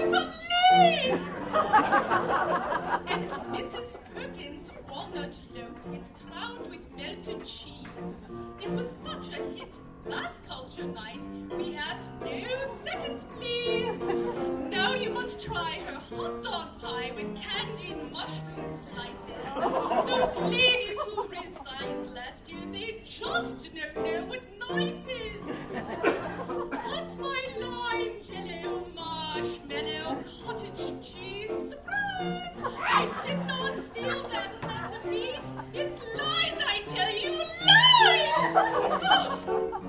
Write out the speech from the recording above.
Lee! And Mrs. Perkins' walnut loaf is crowned with melted cheese. It was such a hit last culture night, we asked no seconds, please. Now you must try her hot dog pie with candied mushroom slices. Those ladies who resigned last year, they just don't know what nice is. What's my lime jello, marshmallow, cottage cheese? Surprise! I did not steal that recipe. It's lies, I tell you, lies!